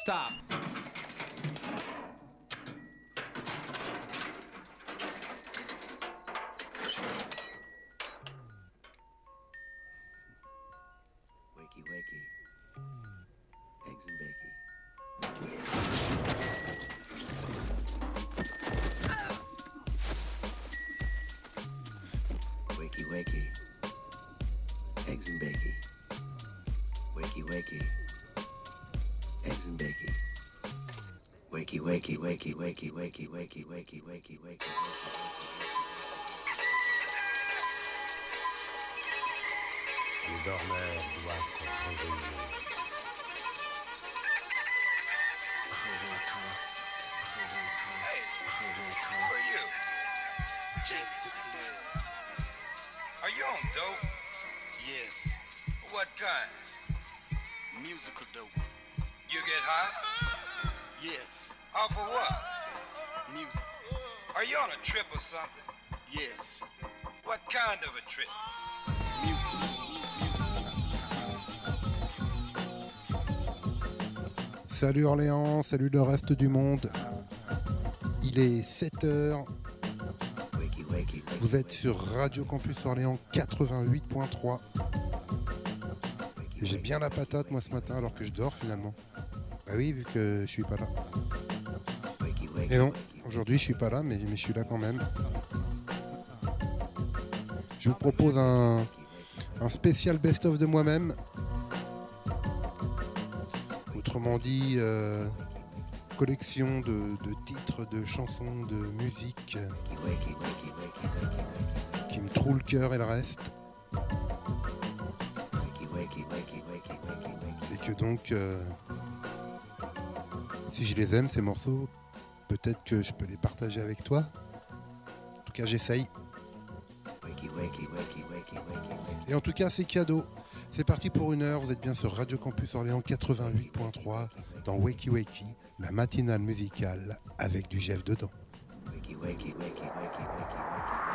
Stop. Wakey, wakey. Eggs and bacon. Wakey, wakey. Eggs and bacon. Wakey, wakey. Eggs and bacon. Wakey, wakey, wakey, wakey, wakey, wakey, wakey, wakey, wakey. Le dormeur doit se réveiller. Hey, who are you? Are you on dope? Yes, What kind? musical dope. You get high? Yes, Off of what? music. Are you on a trip or something? Yes, What kind of a trip? music. Salut Orléans, salut le reste du monde. Il est 7h, Wakey, wakey, wakey. vous êtes sur Radio Campus Orléans 88.3. Et j'ai bien la patate moi ce matin alors que je dors finalement. Bah oui, vu que je suis pas là. Wakey, wakey, Et non, wakey. aujourd'hui je suis pas là, mais je suis là quand même. Je vous propose un spécial best-of de moi-même. Autrement dit, collection de titres, de chansons, de musique Wakey, wakey, wakey, wakey, wakey. qui me trouent le cœur et le reste. Wakey, wakey, wakey, wakey, wakey, wakey. Et que donc, si je les aime, ces morceaux, peut-être que je peux les partager avec toi. En tout cas, j'essaye. Wakey, wakey, wakey, wakey, wakey, wakey. Et en tout cas, c'est cadeau. C'est parti pour 1 heure. Vous êtes bien sur Radio Campus Orléans 88.3 dans Wakey Wakey, la matinale musicale avec du Jeff dedans. Wakey, wakey, wakey, wakey, wakey, wakey, wakey.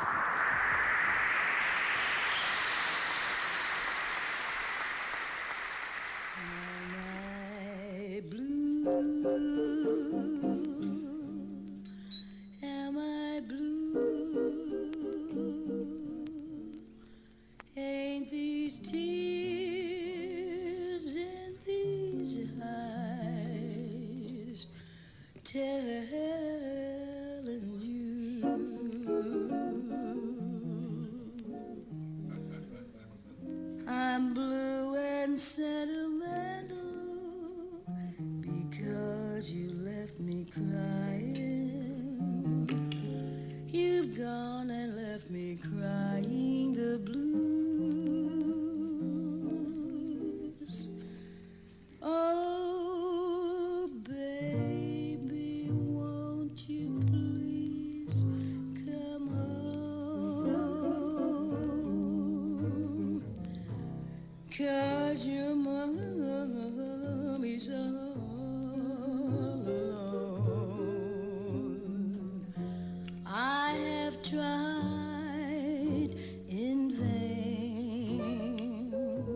Am I blue? Ain't these tears in these eyes telling you I'm blue and sentimental because you left me crying. You've gone and left me crying the blues. Oh, baby, won't you please come home? 'Cause your mommy's all alone. I have tried in vain.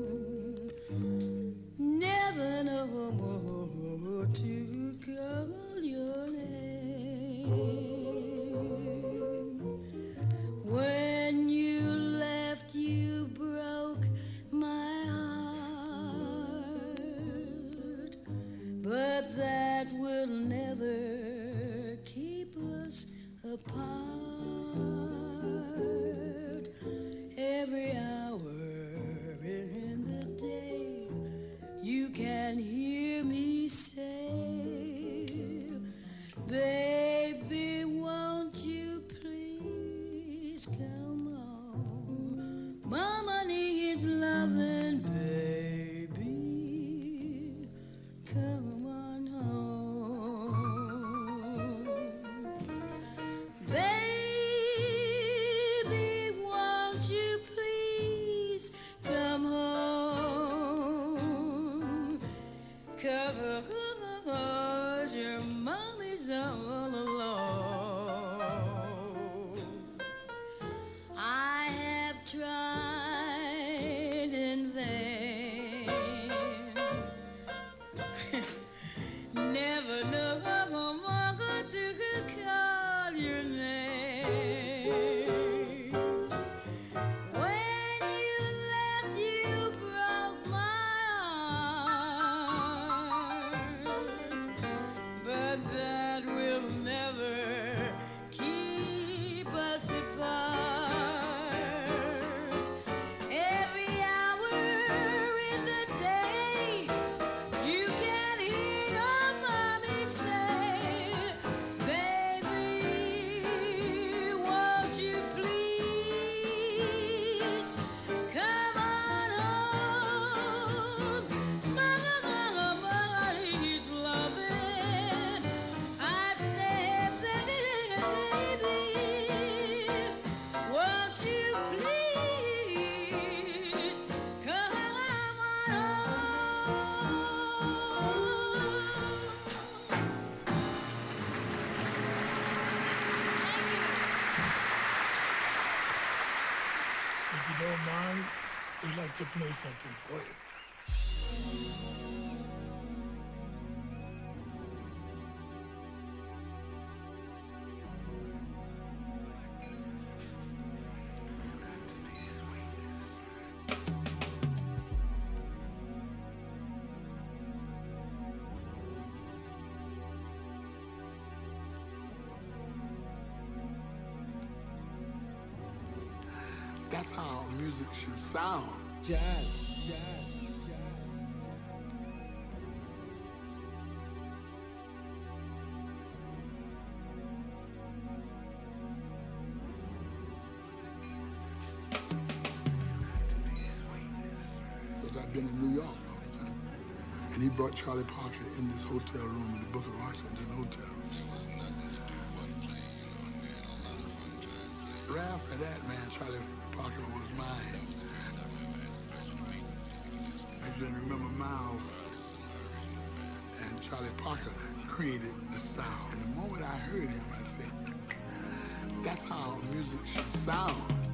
Never no more to call your name. When you left, you broke my heart, but that will never to play something for you. That's how music should sound. Jazz, jazz, jazz. Because I've been in New York all the time. And he brought Charlie Parker in this hotel room in the Booker Washington Hotel. Right after that, man, Charlie Parker was mine. I can remember Miles and Charlie Parker created the style. And the moment I heard him, I said, that's how music should sound.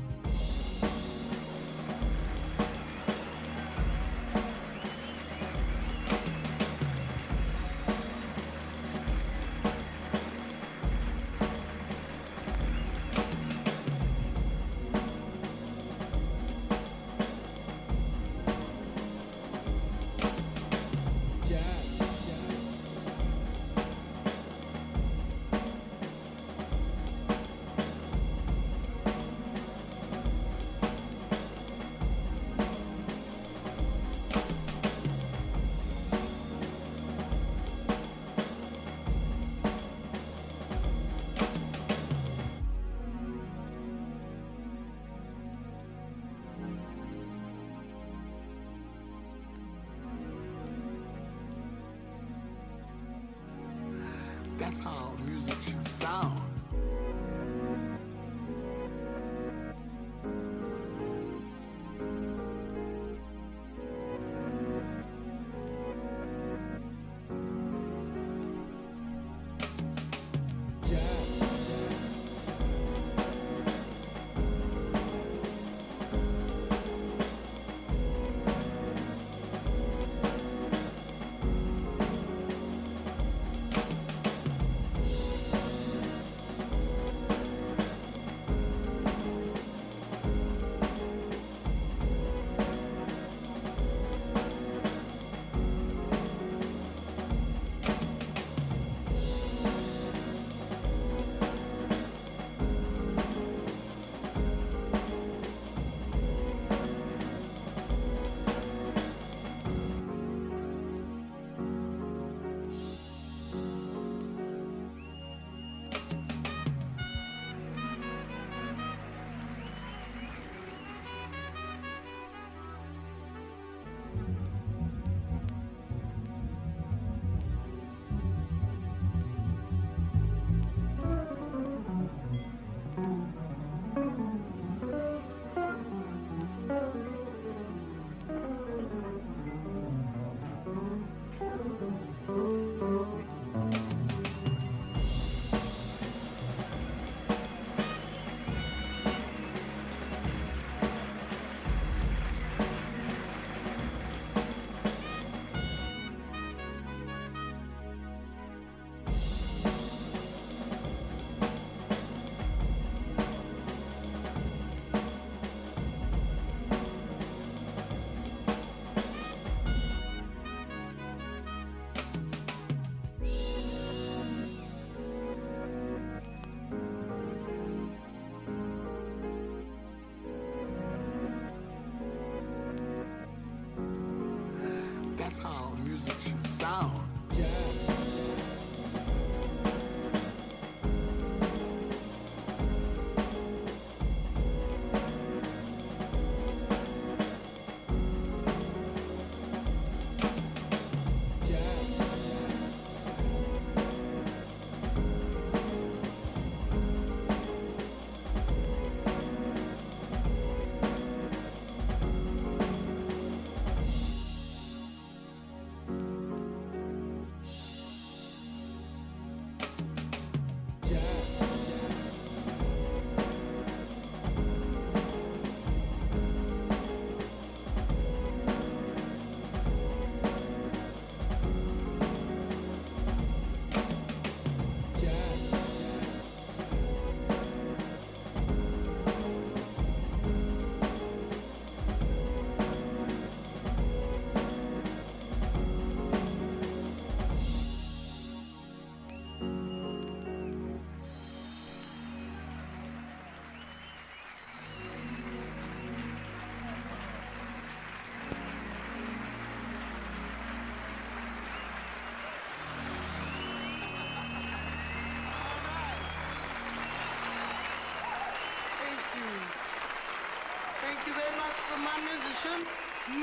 That's how music should sound.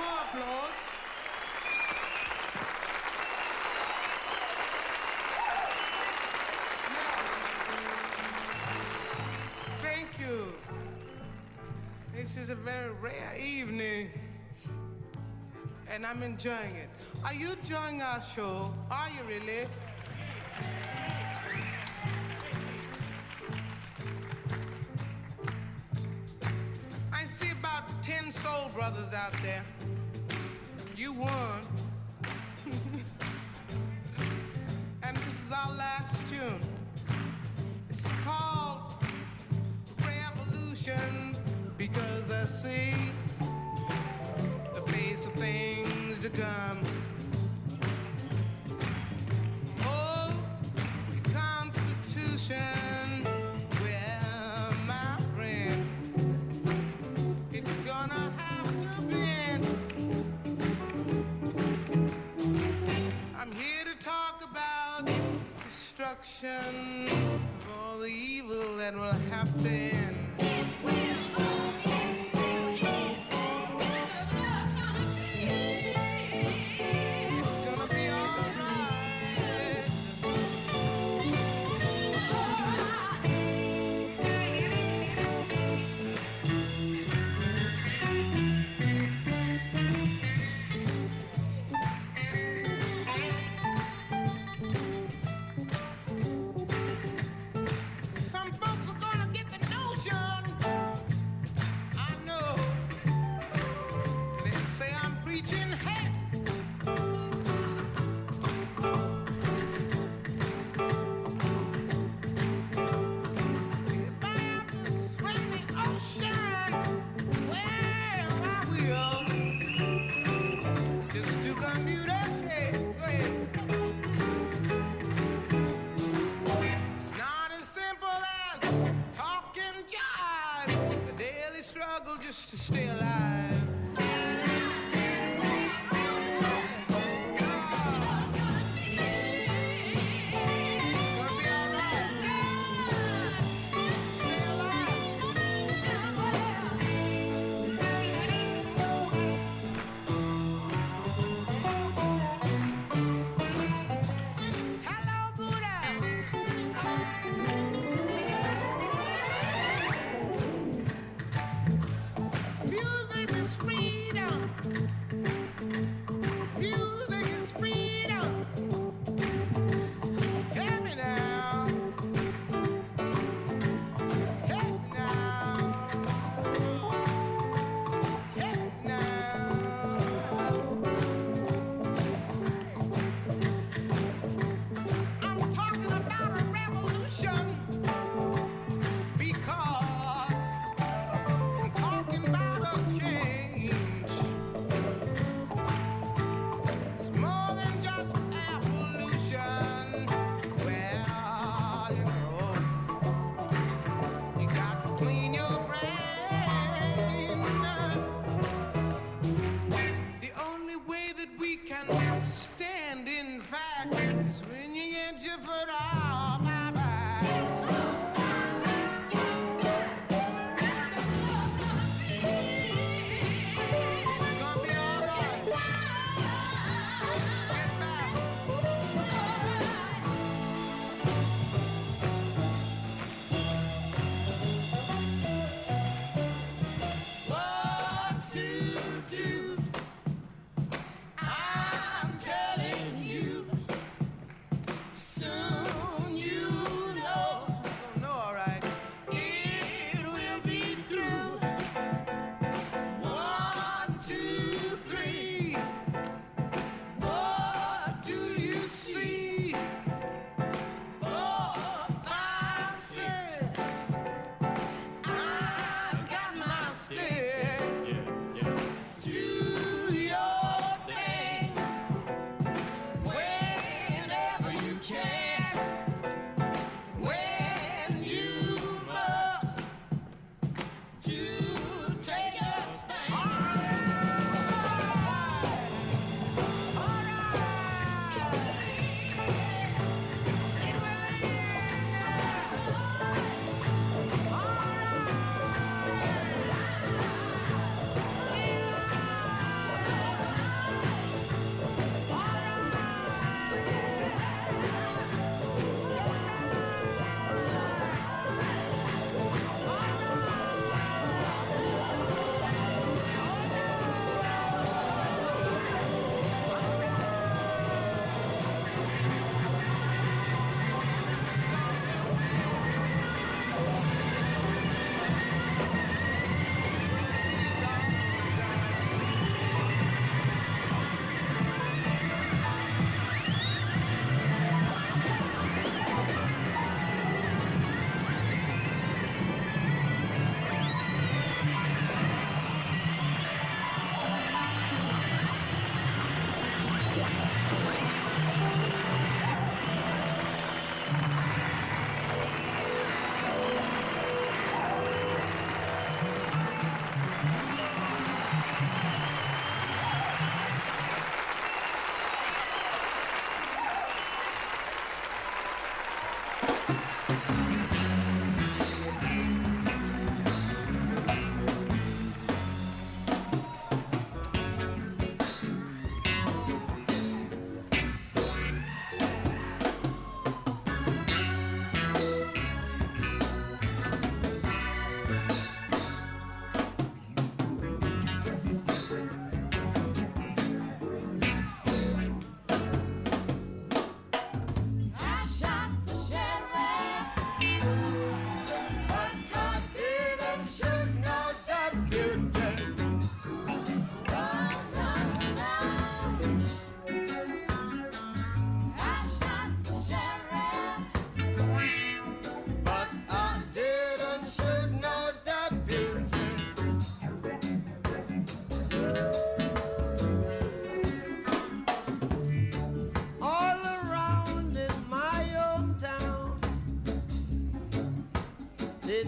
more applause. Thank you. This is a very rare evening, and I'm enjoying it. Are you enjoying our show? Are you really? I see about 10 soul brothers out there. You won. And this is our last tune. It's called Revolution, because I see the face of things to come. Oh, the Constitution, well, my friend, it's gonna have to bend. I'm here to talk about destruction of all the evil that will have to end. Some folks are gonna get the notion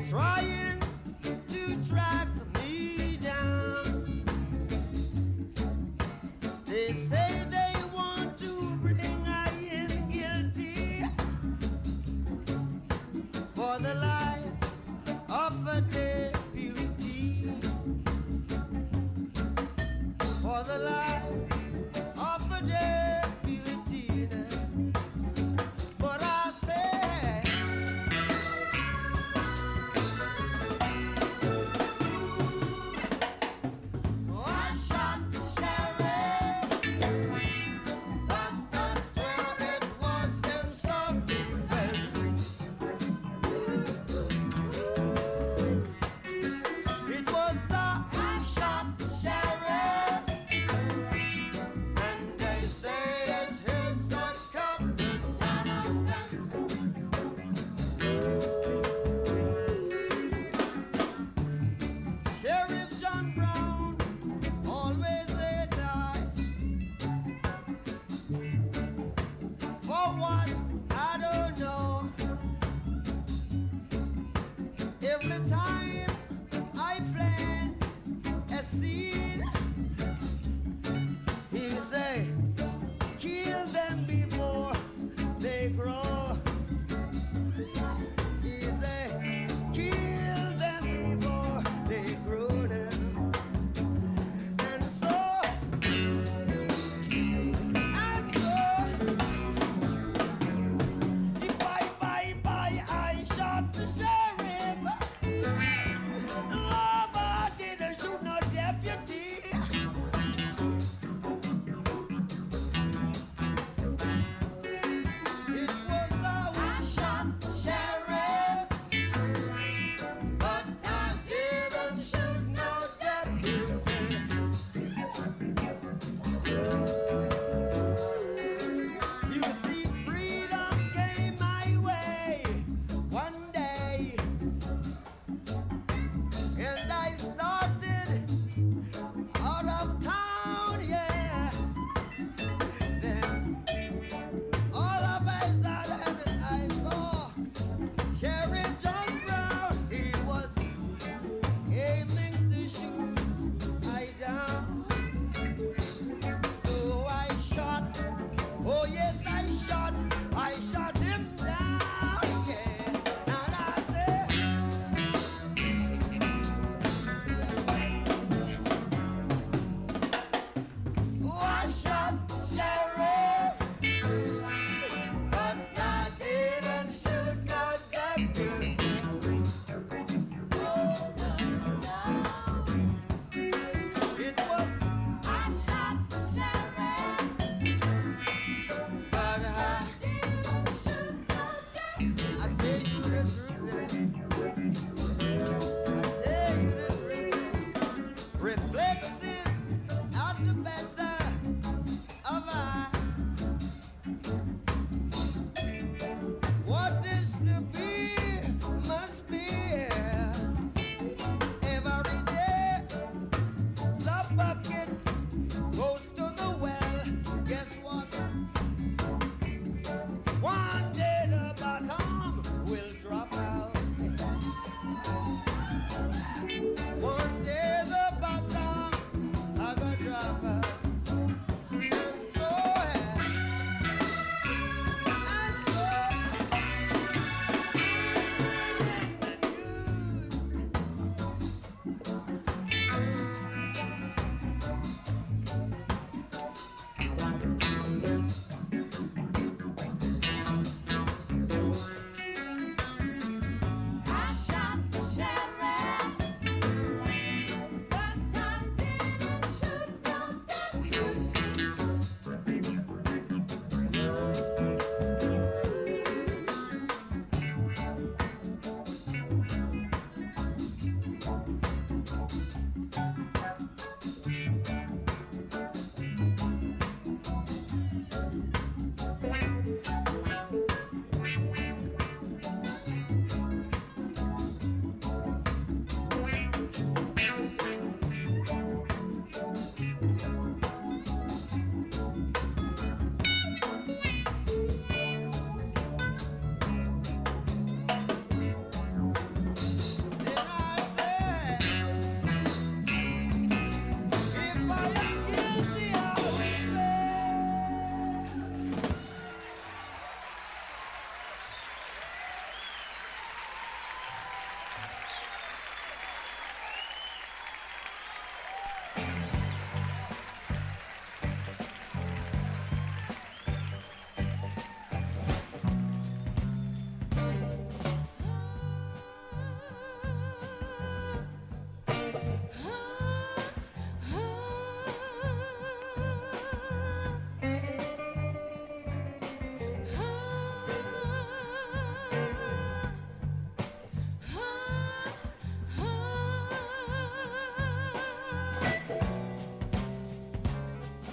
trying to track me down. They say they want to bring I in guilty for the life of a deputy, for the life of a deputy. But I say, oh, I shot the sheriff.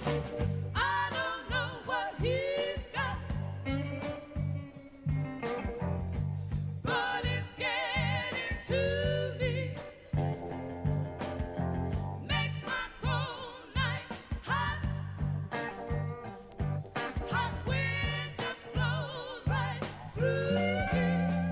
I don't know what he's got, but it's getting to me. Makes my cold nights hot. Hot wind just blows right through me.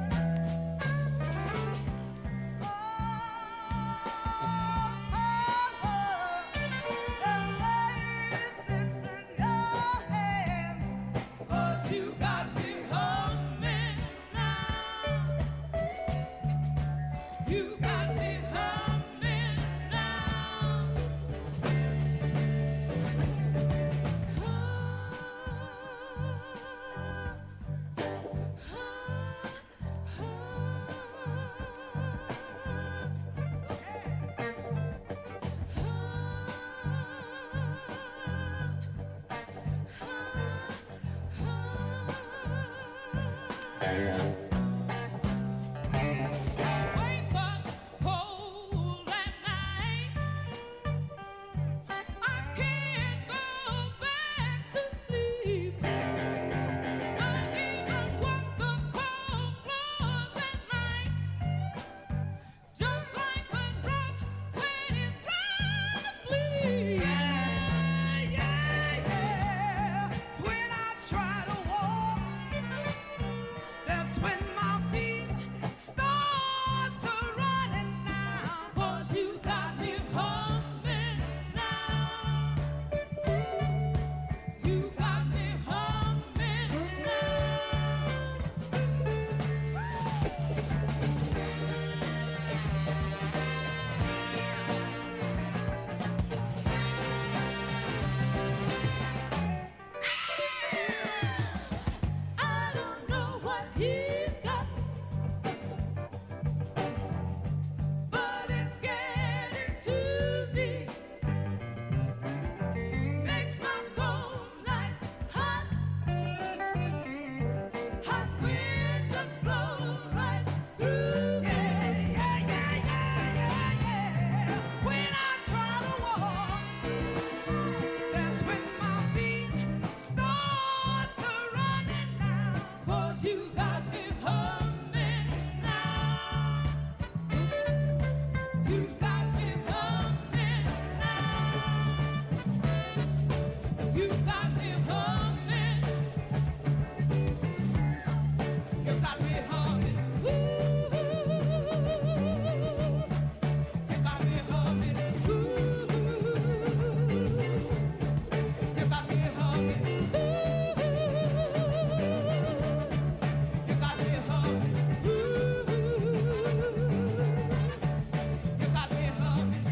You got me humming now. You got me humming now. Wake up cold at night. I can't go back to sleep. Not even walk the cold floors at night. Just like a drunk when he's trying to sleep. Yeah, yeah, yeah. When I try to walk, that's when my feet start to running now. 'Cause you got me humming now. You got me humming I don't know what he's got, but it's getting to me. Makes my cold nights hot. Hot wind just blows right through. Yeah, yeah, yeah, yeah, yeah, yeah. When I try to walk, that's when my feet start to running now. 'Cause you got me humming now. You got me humming now. You got me humming. You got me humming. Ooh. You got me humming. Ooh. You got me humming. Ooh. You got me humming. Ooh. You got me humming.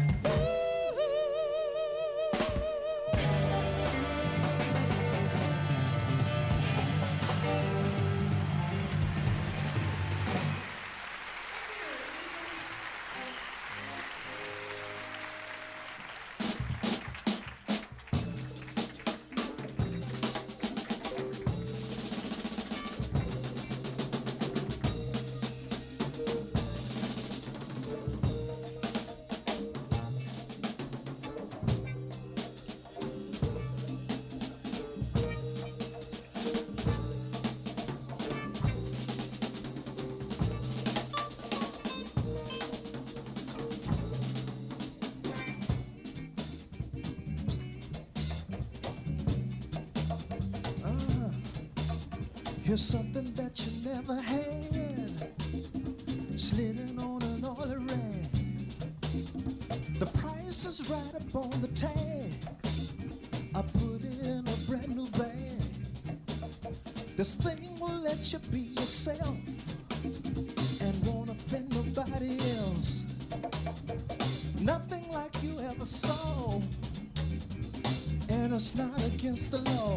Here's something that you never had, slitting on an oily rag. The price is right up on the tag. I put it in a brand new bag. This thing will let you be yourself and won't offend nobody else. Nothing like you ever saw, and it's not against the law.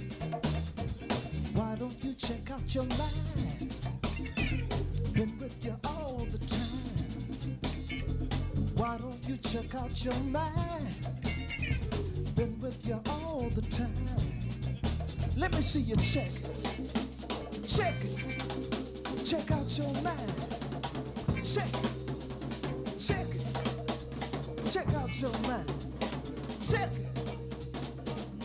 Why don't you check out your mind? Been with you all the time. Why don't you check out your mind? Been with you all the time. Let me see you check it. Check it. Check out your mind. Check it. Check it. Check out your mind. Check it.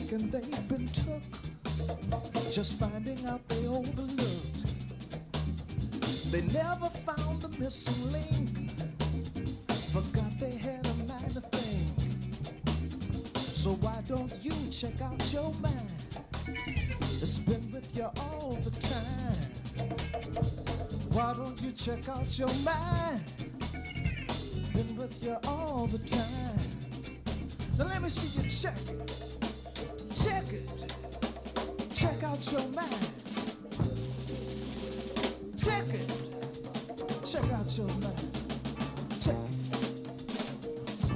thinking they've been took, just finding out they overlooked. They never found the missing link, forgot they had a mind to think. So why don't you check out your mind? It's been with you all the time. Why don't you check out your mind? Been with you all the time. Now let me see you check it. Check it. Check out your mind. Check it. Check out your mind. Check it.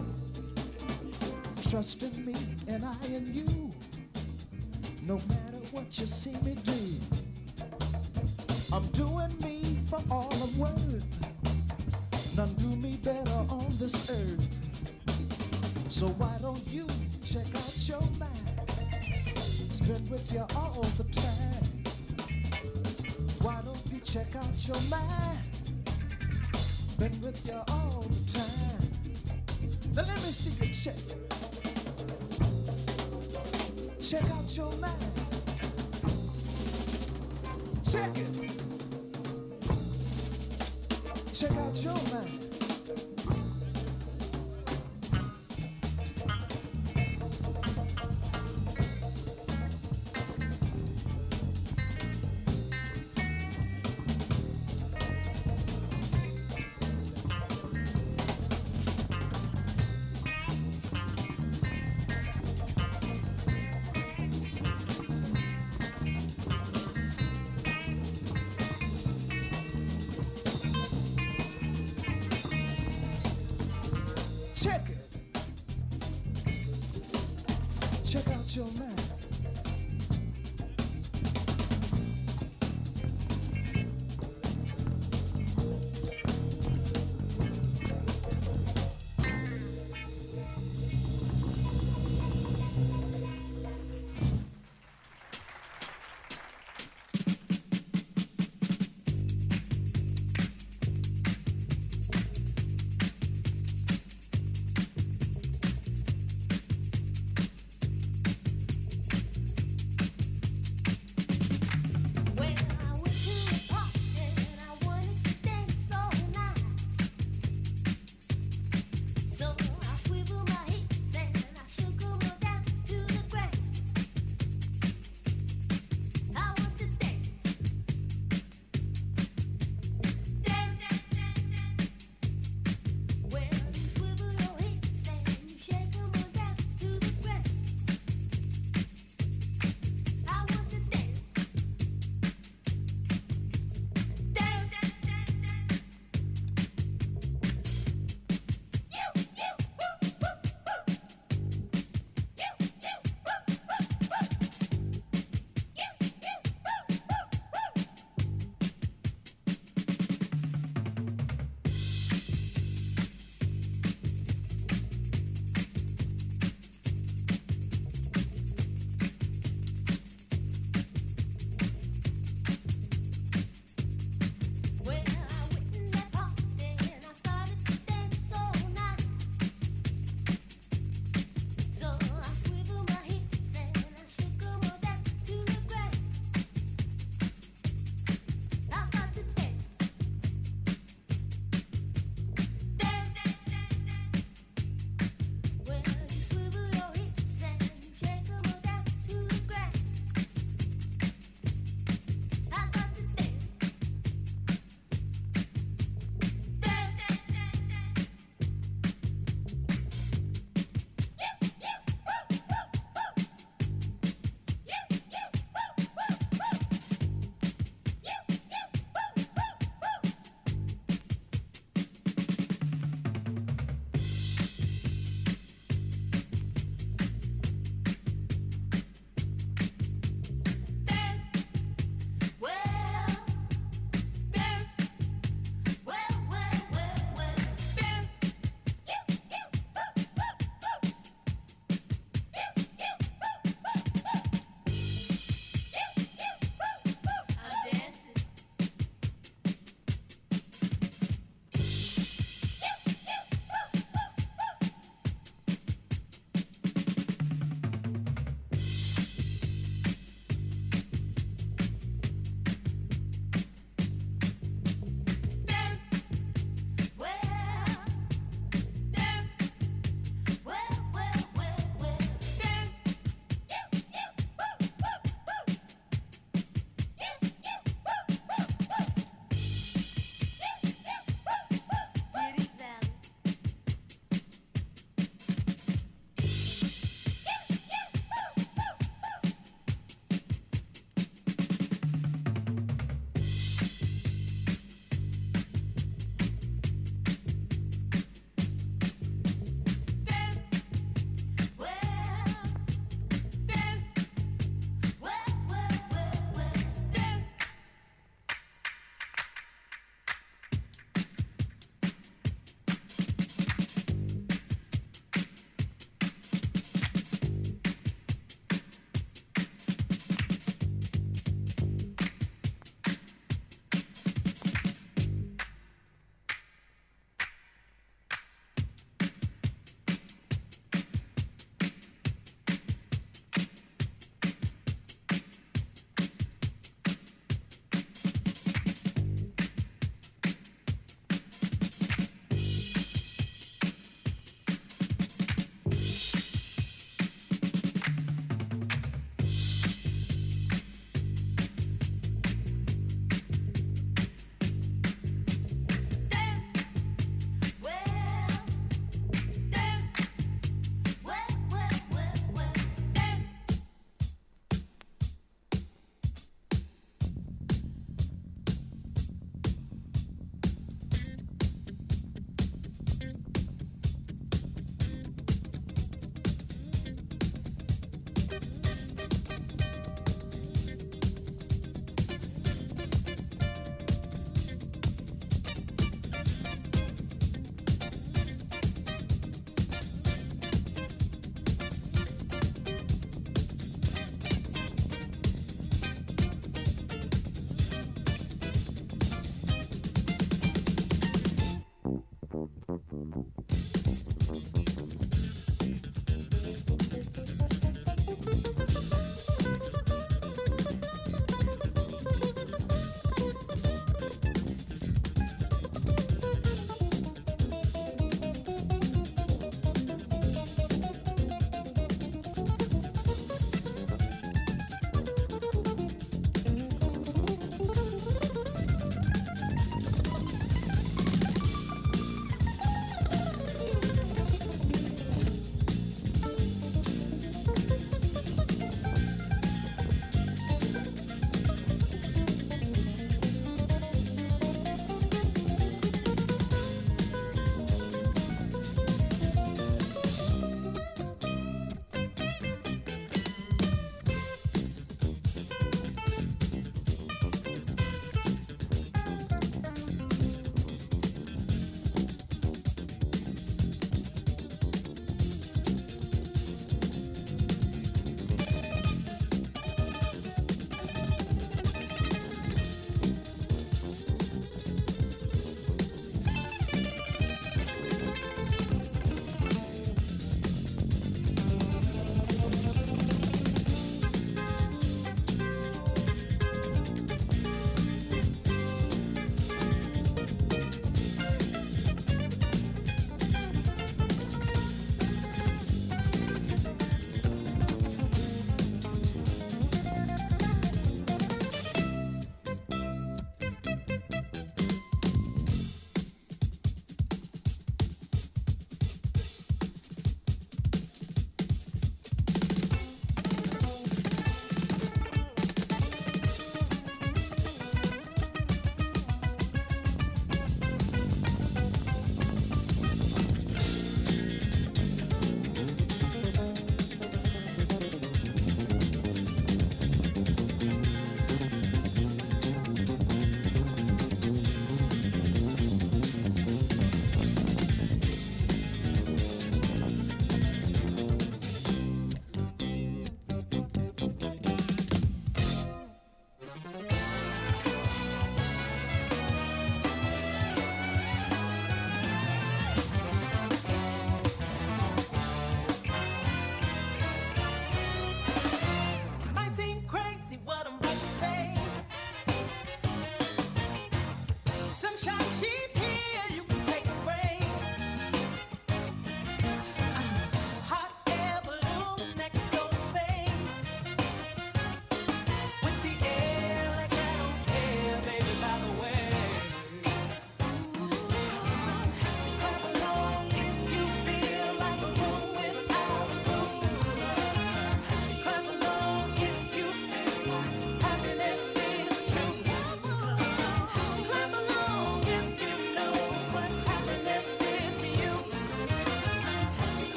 Trust in me and I in you. No matter what you see me do, I'm doing me for all I'm worth. None do me better on this earth. So why don't you check out your mind? It's been with you all the time. Why don't you check out your mind? Been with you all the time. Now let me see you check it. Check out your mind. Check it. Check out your mind. Check it. Check out your mind.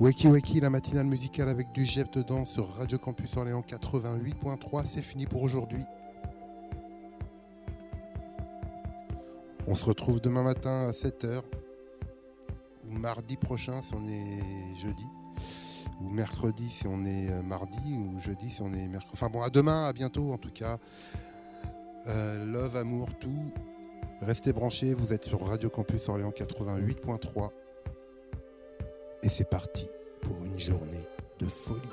Wakey Wakey, la matinale musicale avec du Jeff dedans sur Radio Campus Orléans 88.3. C'est fini pour aujourd'hui. On se retrouve demain matin à 7h, ou mardi prochain si on est jeudi, ou mercredi si on est mardi, ou jeudi si on est mercredi. Enfin bon, à demain, à bientôt en tout cas. Love, amour, tout. Restez branchés, vous êtes sur Radio Campus Orléans 88.3. Et c'est parti pour une journée de folie.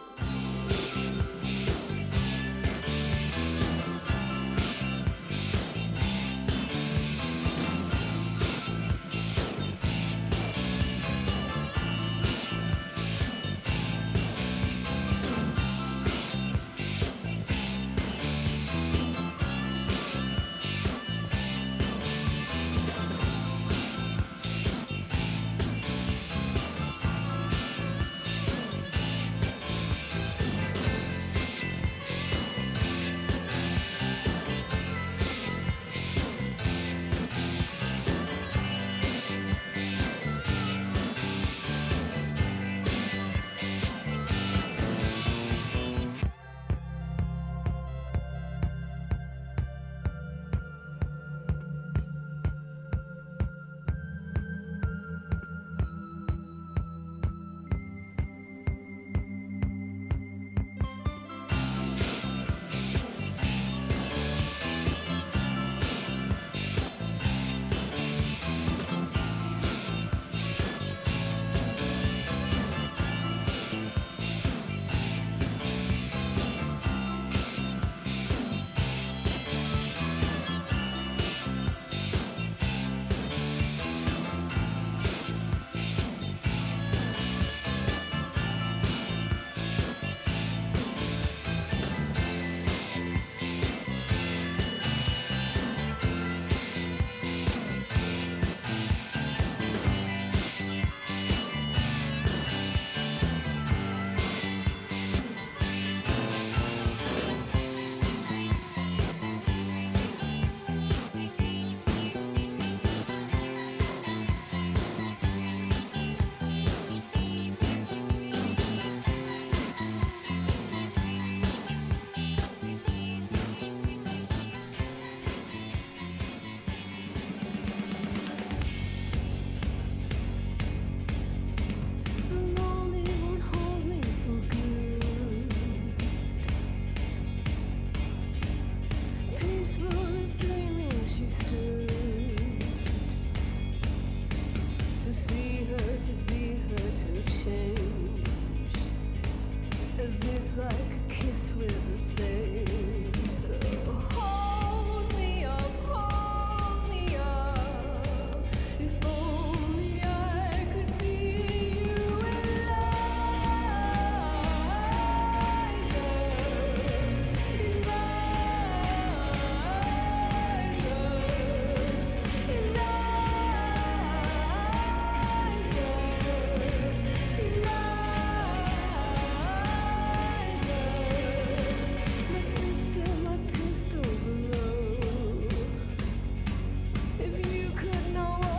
If you could know